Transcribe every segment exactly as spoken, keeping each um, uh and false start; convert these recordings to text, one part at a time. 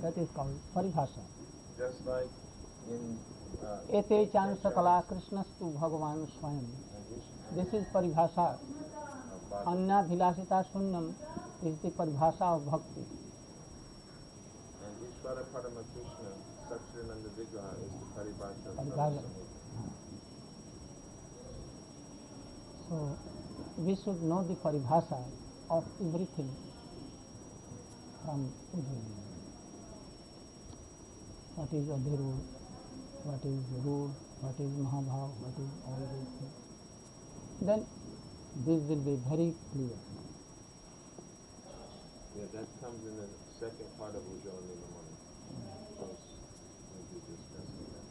That is called paribhasha. Just like in uh, Ete chan sakala krishnastu bhagavan swayam. This is paribhasha. Anya bhilasita sunyam is the paribhasha of bhakti. And Ishvara Parama Krishna, Satchidananda Vigraha, is the paribhasha of Paribhasha. Brahma. So we should know the paribhasha of everything from Ujjwali. What is Adhirud, what is Rud, what is Mahabhav, what is all these things. Then this will be very clear. Yeah, that comes in the second part of Ujjwala Nilamani. We'll be discussing that.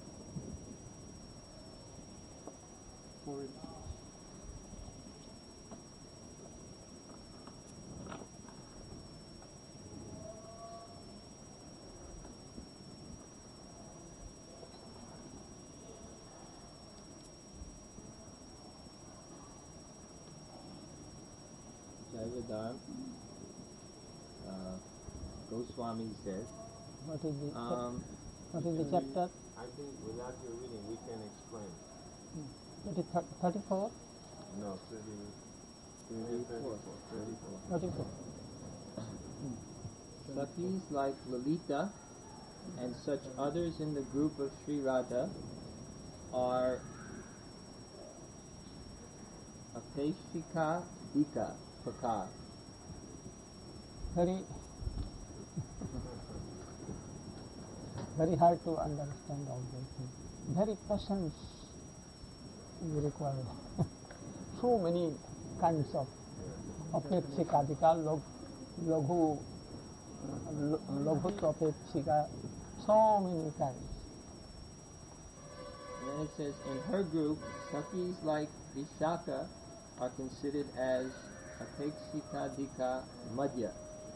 Jaivedar, uh, Goswami says, What is the um, what is the chapter? I think without your reading, we can explain. That is thirty-four? No, thirty, thirty-four. thirty-four. thirty-four. Sakhis like Lalita and such others in the group of Sri Radha are Apeshika Dika Pakar. Very very hard to understand all these things. Very patience is required. So many kinds of apekshikadika, log, laghu, laghut apekshika, so many kinds. And then it says, in her group, Sakhis like Vishaka are considered as Apekshika Dika Madhya.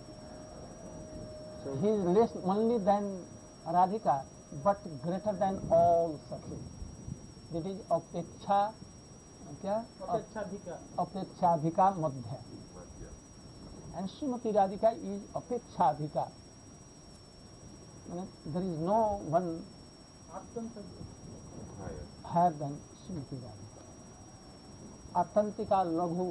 So He is less only than Radhika, but greater than all Sakhis. That is apeksha, kya? Apekshadhika madhya. And Srimati Radhika is apekshadhika. There is no one higher than Srimati Radhika. Attantika laghu.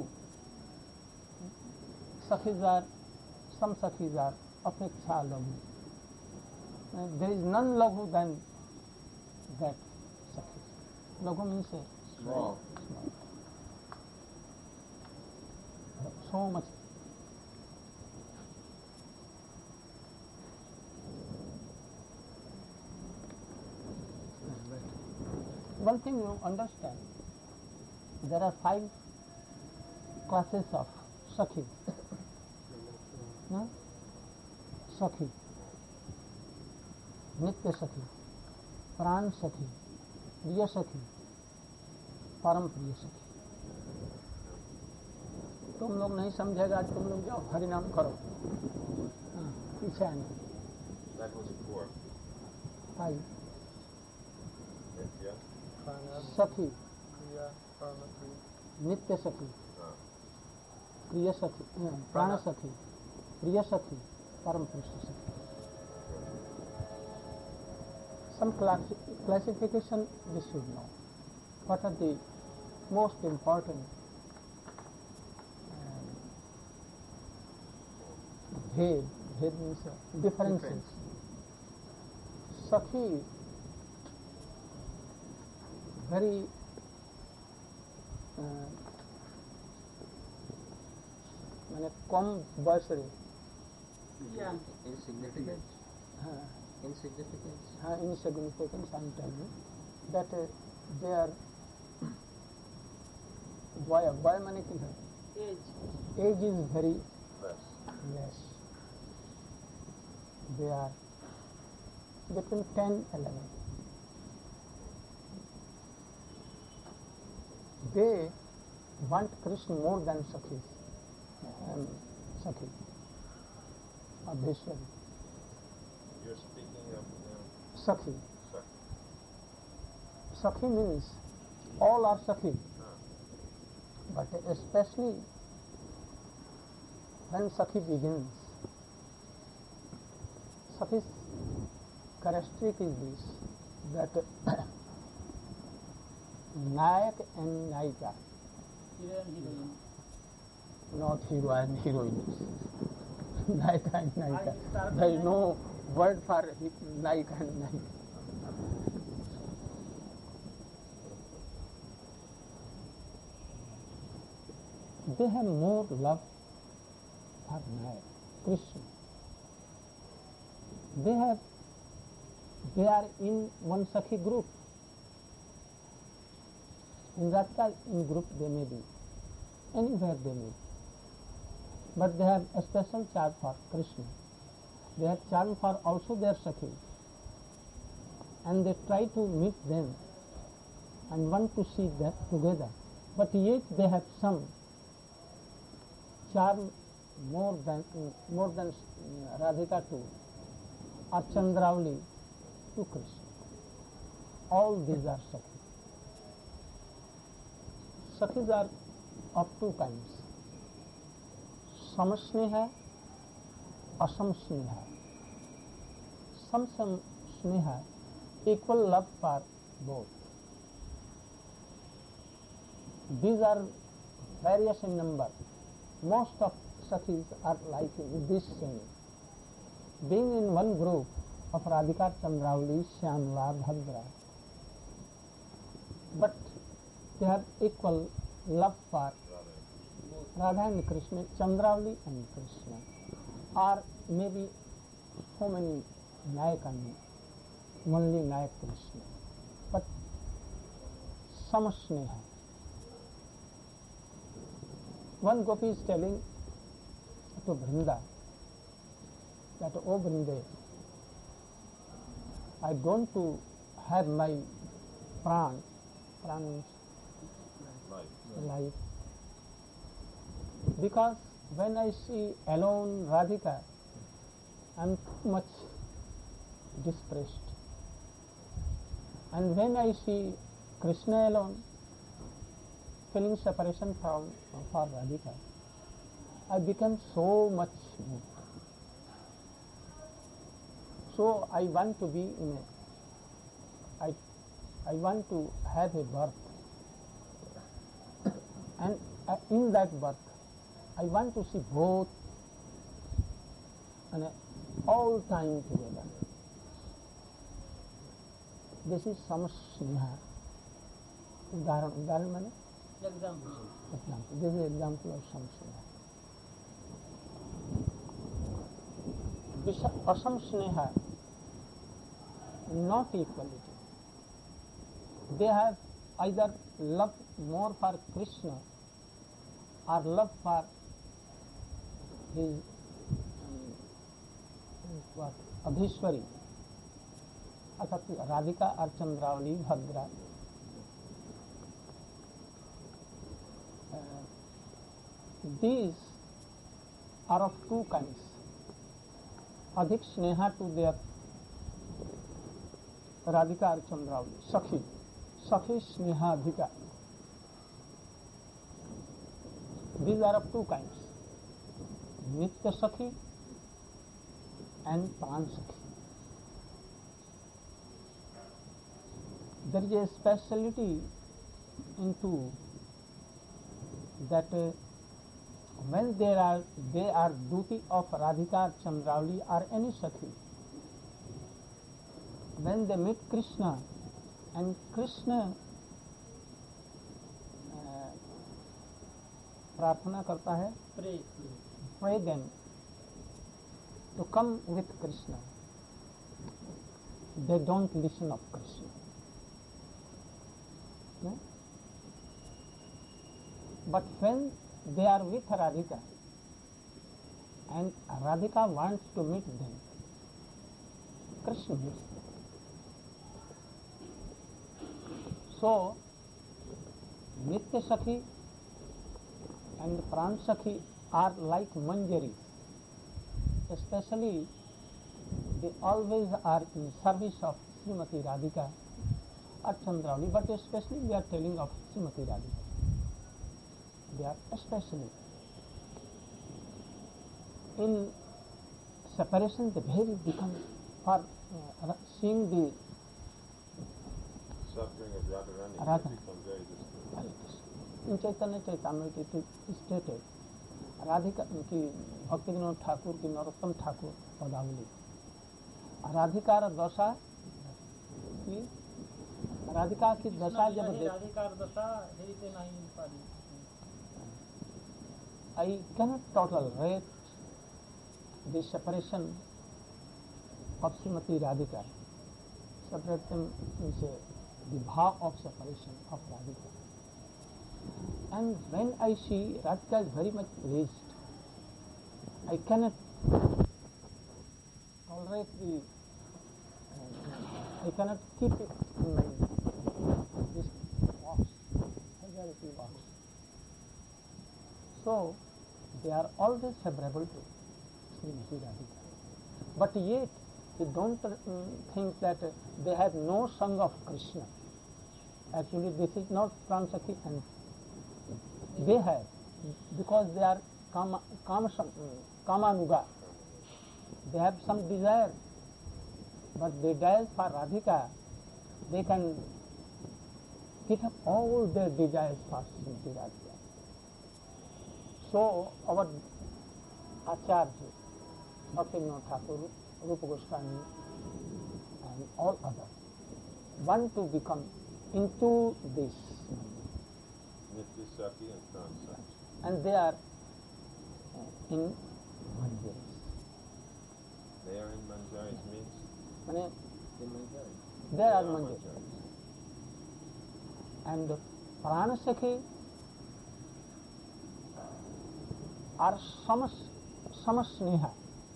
Sakhis are, some Sakhis are apeksha laghu. There is none laghu than that Sakhis. Laghu means uh, small. small. So much. One thing you understand, there are five classes of Sakhis. No? Sakhi, Nitya Sakhi, Pran Sakhi, Priya Sakhi, Param Priya Sakhi. तुम लोग नहीं समझेगा, तुम लोग जाओ हरिनाम करो. हाँ, पीछे आने. That was four. Five. Nitya. Sakhi, Nitya Sakhi, Priya Sakhi, Prana Sakhi, Priya Sakhi, Param Priya Sakhi. Some classi- classification we should know. What are the most important um, bhed, bhed means uh, differences. Difference. Sakhi, very uh, मैंने कम बयस रे Insignificant. हाँ Insignificant. हाँ insignificant I'm telling you that uh, they are boy boy माने की है age age is very Less. less. They are between ten eleven. They want Krishna more than Sakhis. Um, Sakhi. Abhishwari. You're speaking of them. Sakhi. Sakhi. Sakhi means all are Sakhi. Ah. But especially when Sakhi begins. Sakhis characteristic is this, that Nayak and Nayika, Hero and heroine. not hero and heroines. Nayaka and Nayika. I start There is with no word for he- Nayika and Nayika. They have more love for Nayak, Krishna. They have, they are in one Sakhi group. In Radhika in group they may be, anywhere they may be. But they have a special charm for Krishna. They have charm for also their Sakhi. And they try to meet them and want to see them together. But yet they have some charm more than more than uh, Radhika to or Chandravali to Krishna. All these are Sakhis. Sakhis are of two kinds. Samasneha, Asamsneha. Some some sneha, equal love for both. These are various in number. Most of Sakhis are like this same. Being in one group of Radhika, Chandravali, Shyamala, Bhadra, but they have equal love for Radha and Krishna, Chandravali and Krishna, or maybe so many Nayak and only Nayak Krishna, but Samasneha. One Gopi is telling to Vrinda that, oh Vrinde, I don't to have my pran, pran means life, because when I see alone Radhika, I am too much distressed. And when I see Krishna alone, feeling separation from for Radhika, I become so much moved. So I want to be in a, I, I want to have a birth, and uh, in that birth, I want to see both and uh, all time together. This is Samasneha. Udaharan, udaharan means Example. example. This is example of Samasneha. Asamsneha, not equality. They have either love more for Krishna or love for his um, what, Abhishwari, अर्थात Radhika or Chandravali, Bhadra. Uh, these are of two kinds. Adhik Sneha to their Radhika or Chandravali, Sakhi. Sakhi Sneha Adhika. These are of two kinds. Nitya Sakhi and Pran Sakhi. There is a speciality into that uh, when there are they are duty of Radhika, Chandravali or any Sakhi, when they meet Krishna and Krishna uh, प्रार्थना करता है, Pray. pray them to come with Krishna. They don't listen of Krishna. No? But when they are with Radhika and Radhika wants to meet them, Krishna meets them. So, Nitya Sakhi and Pran Sakhi are like manjaris. Especially, they always are in service of Srimati Radhika or Chandravali, but especially we are telling of Srimati Radhika. They are especially in separation, they very become for uh, Ra- seeing the Suffering of Radharani Radha. become very distant. in Chaitanya Charitamrita it is stated Radhika की भक्ति विनोद ठाकुर की नरोत्तम ठाकुर पदावली राधिकार दशा की राधिका की दशा जब देख राधिकार दशा हेरिते नहीं पारी I cannot tolerate the separation of Srimati Radhika. Separate them means uh, the bhav of separation of Radhika. And when I see Radhika is very much pleased, I cannot tolerate the, uh, I cannot keep it in my this box, vulgarity box. So they are always favorable to Srimati Radhika. But yet they don't uh, think that uh, they have no song of Krishna. Actually this is not Pranasakhi, and they have, because they are Kama, Kama, Kamanuga. They have some desire, but they desire for Radhika. They can give up all their desires for Srimati Radhika. So our Acharya, Bhaktivinoda Thakur, Rupa Goswami, and all others want to become into this, Nitya Saki and Pranasakhi. and they are uh, in Manjaris. They are in Manjaris means Mane, in Manjari. they are they Manjaris. And Pranasakhi are samas, samasneha,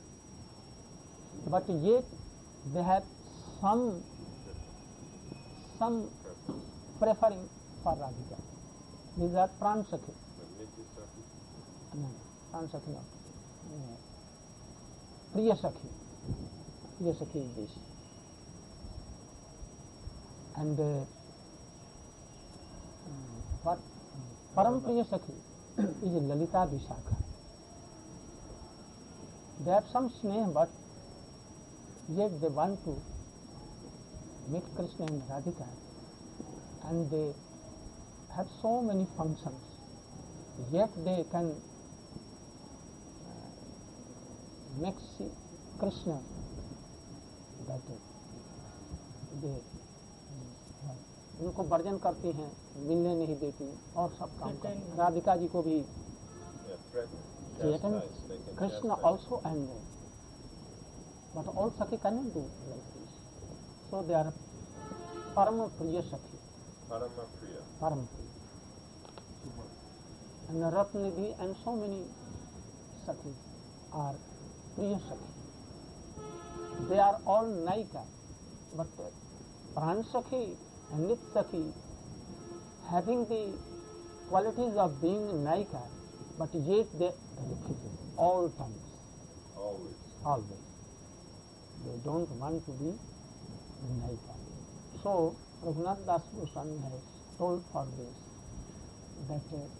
but yet they have some some preferring for Radhika. These are Pranasakhi. But Nitya Saki, No, Pranasakhi not. No. Priyasakhi. Priyasakhi is this. And uh, what Param Priyasakhi is Lalita Vishakha. They have some sneh, but yet they want to meet Krishna and Radhika, and they have so many functions, yet they can uh, make see Krishna that they उनको वर्जन करती हैं, मिलने नहीं देती और सब काम करती हैं. राधिका जी को भी yeah, threaten, threaten chastise, they can Krishna chastise. also, and but all Sakhi cannot do like this. So they are Parama Priya Sakhi, Parama Priya. Parama Priya. And Ratnidhi and so many Sakhis are Priya Sakhi. They are all Naika, but Pran Sakhi and Nit Sakhi having the qualities of being Naika, but yet they refuse all times, Always. always. They don't want to be Naika. So Raghunath Das Goswami has told for this that uh,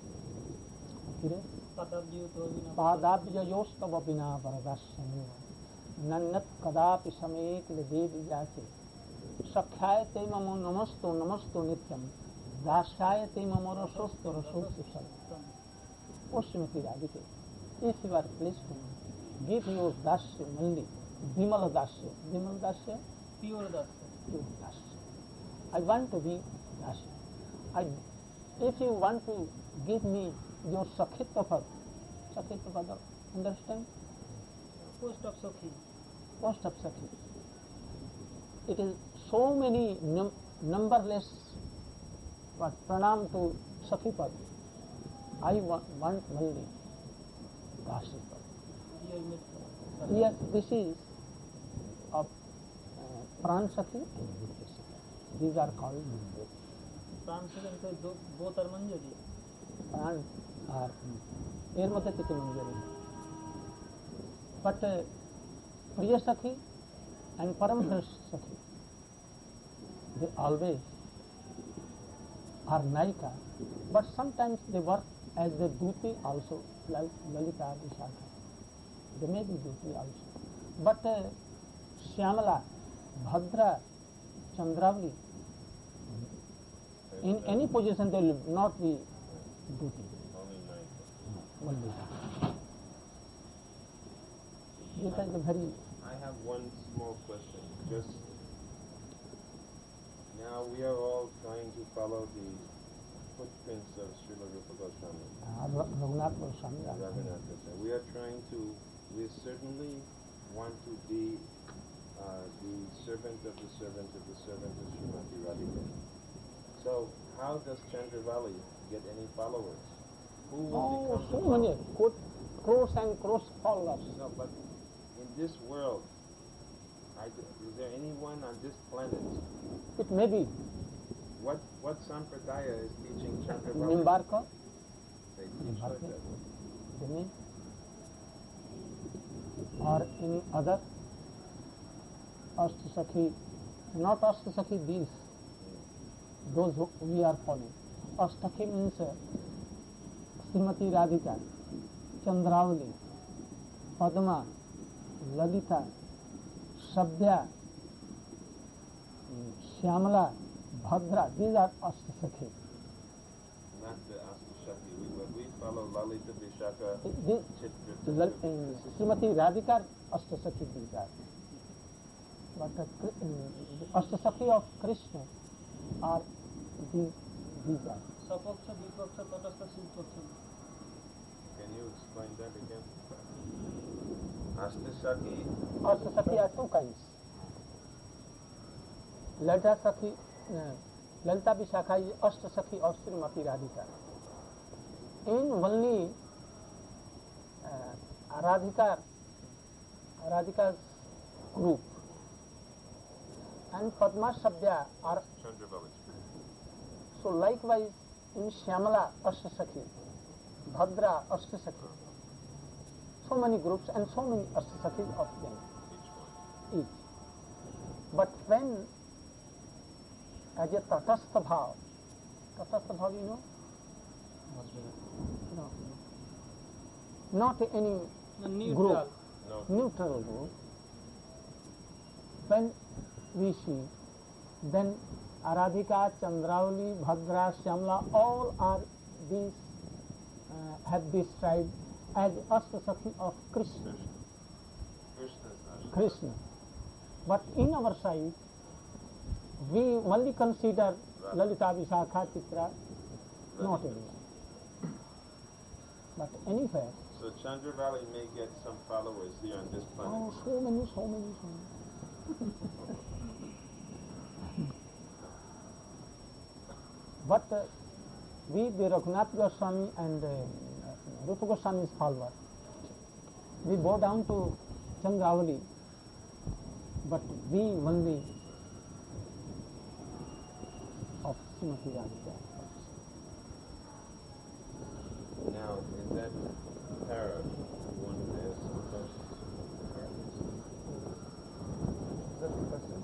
पादाब्जयोस्तव बिना वरदास्यमेव नन्नत कदापि समेत देव जाते सख्याय ते ममो नमस्तो नमस्तो नित्यम दास्याय ते ममो रसोस्तो रसोस्तु सत्यम. O Srimati Radhika, if you are pleased to me, give your dasya only, Vimal dasya. Vimal dasya? Pure दस Pure dasya. I want to be dasya. I, if you want to give me your Sakhitva Pad, Sakhitva Pad, understand? Post of सखी Post of Sakhi. It is so many num- numberless what pranam to Sakhi Pad. I want, want only Dashi Pad. Here में Yes, this is of uh, Pran Sakhi and Nitya Sakhi. These are called Mandir. प्राण से तो दो दो तरमंजरी Pran are এর মধ্যে থেকে মঞ্জুরি. But uh, Priya Sakhi and Param Sakhi, they always are Naika, but sometimes they work as the Duti also, like Lalita Vishakha. They may be Duti also. But uh, Shyamala Bhadra, Chandravali, in any position they will not be duty. Only nine. Only. This is a very I have one small question. Just now we are all trying to follow the footprints of Srila Rupa Goswami. uh, Raghunath Goswami. Raghunath Goswami. We are trying to, we certainly want to be uh, the servant of the servant of the servant of Srimati Radhika. So how does Chandravali get any followers? Who will Oh, become so the many cro- crores and crores followers. No, but in this world, I d- is there anyone on this planet? It may be What what sampradaya is teaching Chandravali? Nimbarka, They teach like that. they may, or any other Ashtasakhi, not Ashtasakhi, these, those who we are following. Ashtasakhi means uh, Srimati Radhika, Chandravali, Padma, Lalita, Sabya, Shyamala, Bhadra, these are Ashtasakhi. Not the Astashakti. We, but we follow Lalita Vishaka, This, Chitra. Lal- uh, Srimati Radhika Ashtasakhi these are. But uh, Kri- uh, Ashtasakhi of Krishna are these, these are. सपक्ष विपक्ष तटस्थ सिद्धपक्ष Can you explain that again? Astashakti. Ashtasakhi are two kinds. Lalita Sakhi, uh, Lalita Vishakha is Ashtasakhi of Srimati Radhika. In only uh, Radhika, Radhika's group and Padma Sabya are Chandravali. so likewise in Shyamala Ashtasakhi, Bhadra Ashtasakhi. So many groups and so many Ashtasakhis of them Each one. each. But when as a Tatastha Bhav, Tatastha Bhav you know? No. Not any group, neutral No. neutral group. When we see, then Aradhika, Chandravali, Bhadra, Shyamala, all are these, uh, have this tribe as Ashtasakhi of Krishna, Krishna's Ashtasakti. Krishna. But in our side, we only consider Lalita, Vishakha, Chitra, not any. But anywhere, So Chandravali may get some followers here on this planet. oh, so many, so many, so many. But uh, we, the Raghunath Goswami and uh, Rupa Goswami's follower, we go down to Chandravali, but we only of Srimati Radhika. Now, in that para, you wanted to ask some questions. Is that the question?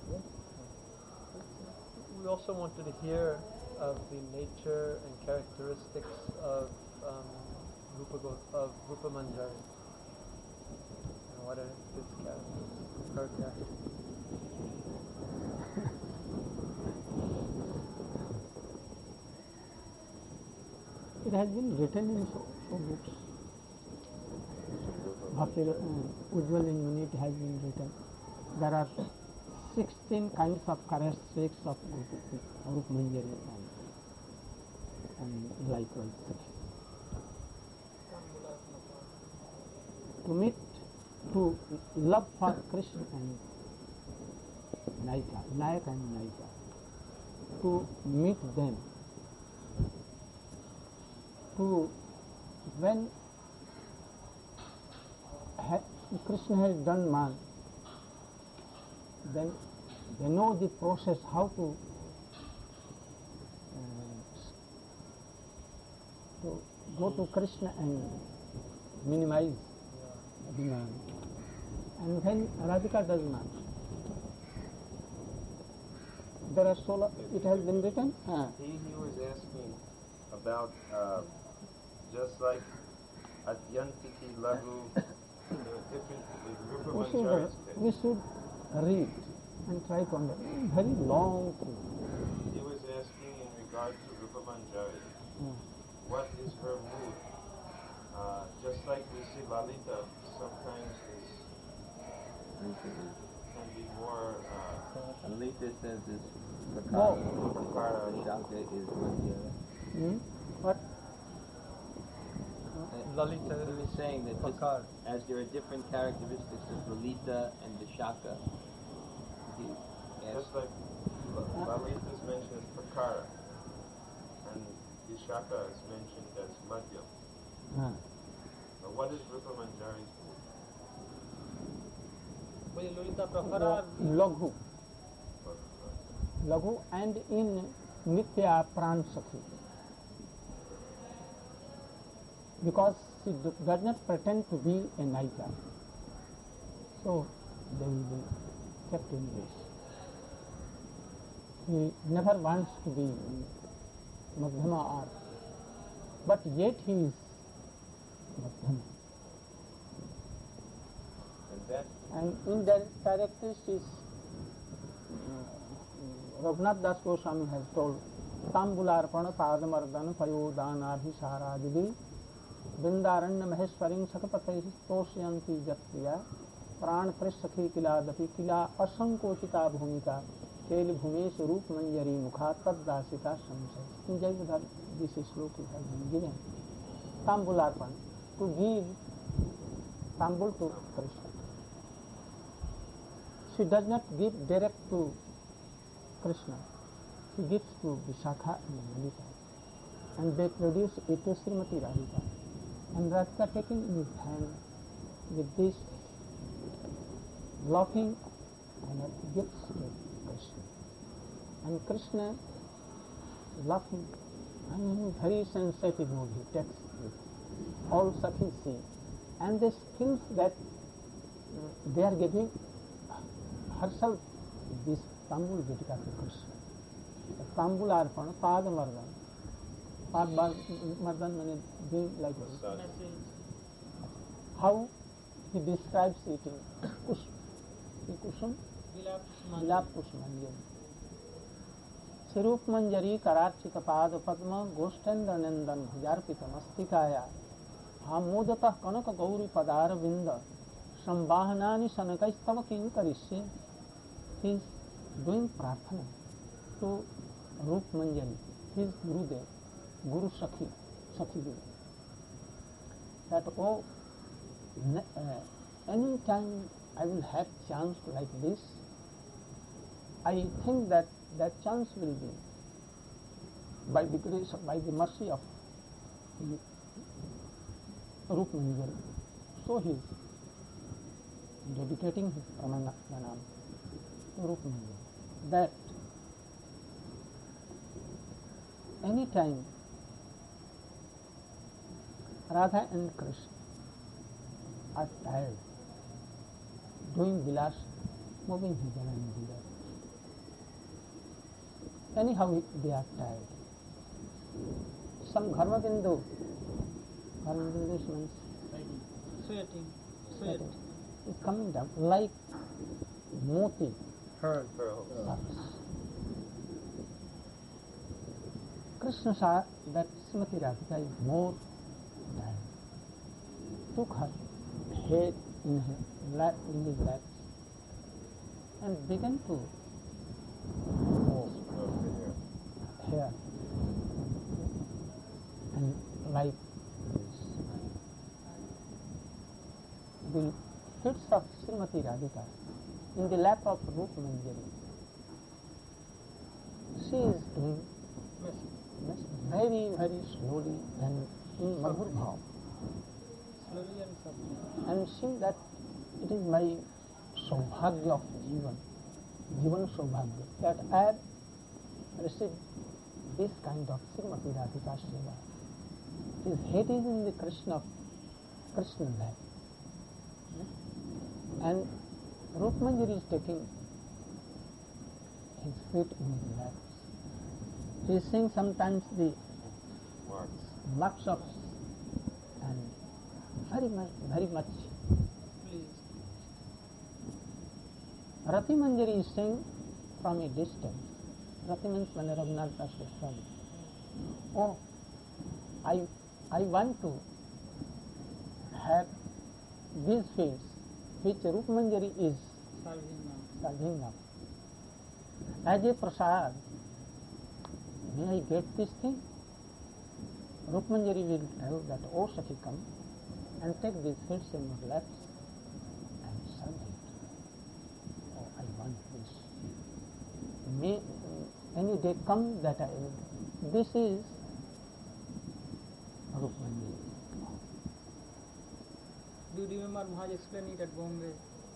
We also wanted to hear of the nature and characteristics of um, Rupa Go- of Rupa Manjari. And what are his characters, her characters? It has been written in so, so books. Bhakti uh, Ujjwal in Unit has been written. There are sixteen kinds of characteristics of Rup Manjari and, and likewise six. To meet, to love for Krishna and Naika, Nayak and Naika, to meet them, to when ha, Krishna has done man, then they know the process how to uh, to go to Krishna and minimize the man. And when Radhika does not, there are so lo- it has been written. Uh, He, he was asking about uh, just like Atyantiki Lagu, there are different, with Rupa we should, Manjari's we case. should read and try to understand. Very long thing. He was asking in regard to Rupa Manjari, Mm. what is her mood? Uh, just like we see Lalita sometimes is can be more uh, Alita says is More. Prakara, Shaka is Manjari. Hmm? What? Lalita He was saying that just Pakar. as there are different characteristics of Lalita and Vishaka, he just asked, like La- Lalita is mentioned as Prakara and Vishaka is mentioned as Madhyam. Ah. Now what is Rupa Manjari's mood? Well, Lolita Prahara, Laghu. Laghu and in Nitya Pran Sakhi. Because she do, does not pretend to be a Naika. So they will be kept in this. He never wants to be in Madhyama or, but yet he is Madhyama. And that And in that characteristics, uh, Raghunath Das Goswami has told, Tambularpana Padamardana Payodhanabhisara Didi Vrindaranya Maheshwaring Sakapataihi Tosyanti Jatpriya Pran Prishakhi Kiladapi Kila Asankochita Bhumika Kel Bhumesh Rup Manjari Mukha Taddasita Samsai. In Jayavadhar, this sloka has been given. Tambularpana, to give Tambul to Krishna. She does not give direct to Krishna. She gives to Vishakha and Lalita. And they produce it to Srimati Radhika. And Radhika taking in his hand with this laughing and gives to Krishna. And Krishna laughing and in very sensitive mood he takes it. All Sakhis see. And they feel that uh, they are giving herself this Tambul Gitika to Krishna. Tambul Arpana, Pada Mardan. Pada Mardan means doing like this. message, How he describes it in Kusum. In Kusum, Vilap, Vilap Kusmanjari. Sirup Manjari Karachita Pada Padma Goshtendra Nandan Bhujarpita Mastikaya Hamudata Kanaka Gauri Padara Vinda Sambahanani Sanakaistava King Karishe. He is doing prarthana to Rup Manjari, his Gurudev, Guru Sakhi, Sakhi Guru. That, oh, ne- uh, any time I will have chance like this, I think that that chance will be by the grace, by the mercy of Rup Manjari. So he is dedicating his Pranam to Rup Manjari. That any time Radha and Krishna are tired doing vilas, moving hither and thither. Anyhow they are tired. Some Gharmabindu, Gharmabindu means sweating, sweat. sweating, is coming down like moti Pearl. pearls. Krishna saw that Srimati Radhika is more tired. Took her head in her lap, in his lap, and began to move here and like this. The fits of Srimati Radhika in the lap of Rup Manjari. She is doing this very, very slowly and in Madhur Bhav. Slowly and softly. And see that it is my Saubhagya of Jivan, Jivan Saubhagya, that I have received this kind of Srimati Radhika Seva. His head is in the Krishna, Krishna lap. And Rup Manjari is taking his feet in his lap. He is seeing sometimes the marks. marks of and very much, very much Please. Rati Manjari is saying from a distance. Rati means when Raghunath Das Goswami. Oh, I, I want to have these fields which Rup Manjari is serving now. serving now. As a prasad, may I get this thing? Rup Manjari will tell that, oh Sakhi, come and take these fields in your laps and serve it. Oh, I want this. May any day come that I will. This is Rup Manjari. Do you remember Maharaj explained it at Bombay?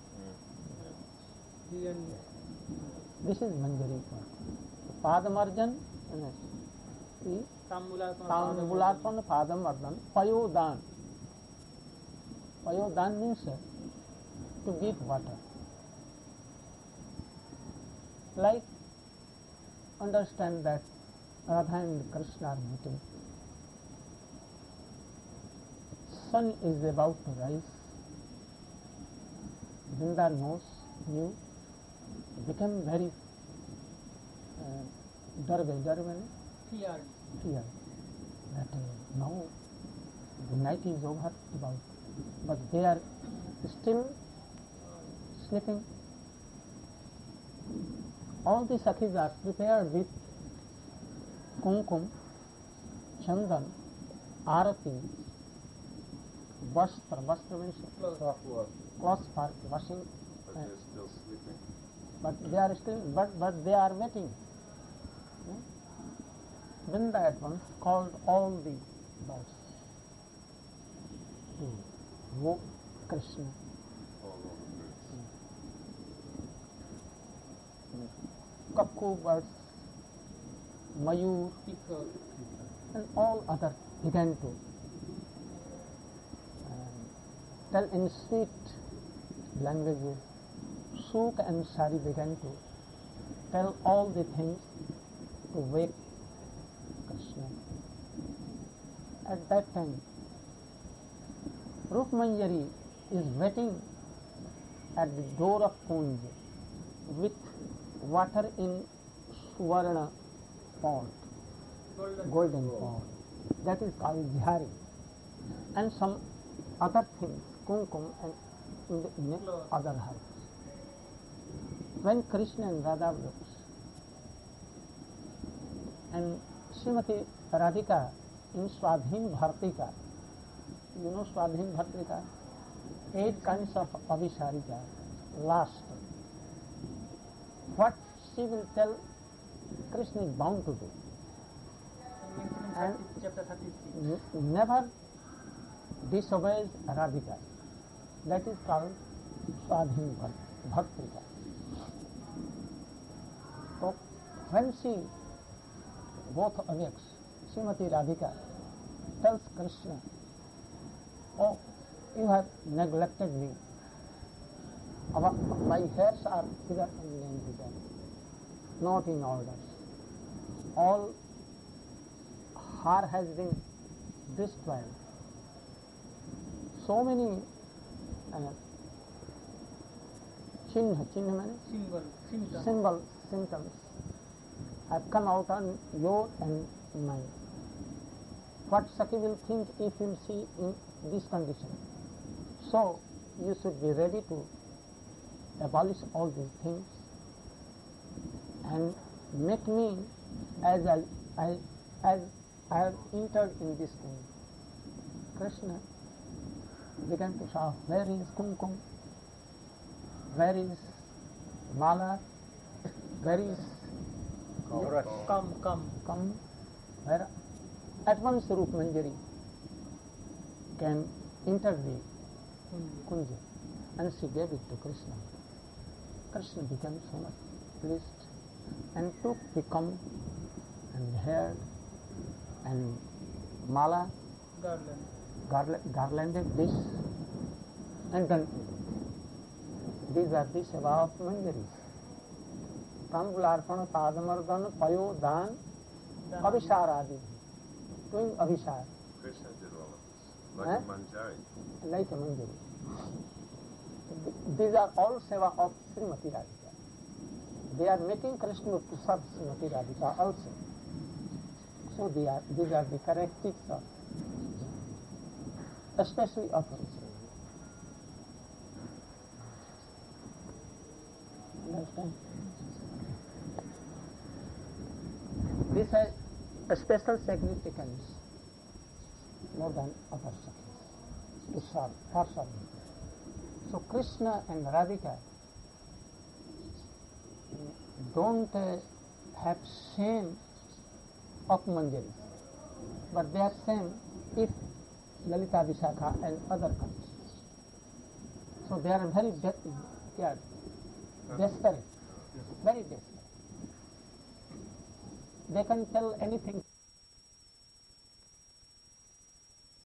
He and This is Manjari for Padamarjan, see, Tambularpan, Padamarjan, Payodan. Payodan means to give water. Like, understand that Radha and Krishna are meeting. Sun is about to rise. Vrinda knows, knew, became very uh, darve, darve, feared. fear that uh, now the night is over about, but they are still sleeping. All the Sakhis are prepared with kumkum, chandan, arati, vastra, vastra means Clothes. clothes for washing, But uh, they're still sleeping. but they are still, but, but they are waiting. Vrinda at once called all the birds to woke Krishna. All over birds. Kakku birds, Mayur, Peacock. and all other began to um, tell in sweet languages. Suk and Sari began to tell all the things to wake Krishna. At that time, Rup Manjari is waiting at the door of Kunj with water in Suvarna pot, Golden. golden pot. That is called Jhari. And some other things, kumkum and in the, in the other herbs. When Krishna and Radha looks, and Srimati Radhika in Swadhin Bhartika, you know Swadhin Bhartika, eight kinds of Abhisarika, last. What she will tell, Krishna is bound to do. Mentioned in thirty, chapter thirty-three. N- never disobeys Radhika. That is called Swadhin Bhartika. So when she both awakes, Srimati Radhika tells Krishna, oh, you have neglected me. Our, my hairs are hither and hither, not in order. All hair has been destroyed. So many uh, chinna, chinna means Symbol. Symptom. symbol, symptoms have come out on your and mine. What Sakhi will think if you will see in this condition? So you should be ready to abolish all these things and make me as I, I as I have entered in this thing. Krishna began to shout, where is kumkum? Where is mala? Where is Come, come. come? Where? At once Rup Manjari can enter the Kunja. Kunja and she gave it to Krishna. Krishna became so much pleased and took the cum and hair and mala, Garland. garland, garlanded this and then these are the seva of Manjaris. Tambularpan, Padamardan, Payodan, Dana. Abhisaradi. Doing Abhisar, Krishna did all of this. Like Huh? a Manjari. like a Manjari. These are all seva of Srimati Radhika. they are making Krishna to serve Srimati Radhika also. So they are, these are the characteristics of, especially of Krishna. Understand? This has a special significance more than other sakhis to serve, for serving. So Krishna and Radhika don't uh, have same of Manjari, but they are same if Lalita Vishakha and other comes. So they are very de- yeah, desperate, very desperate. They can tell anything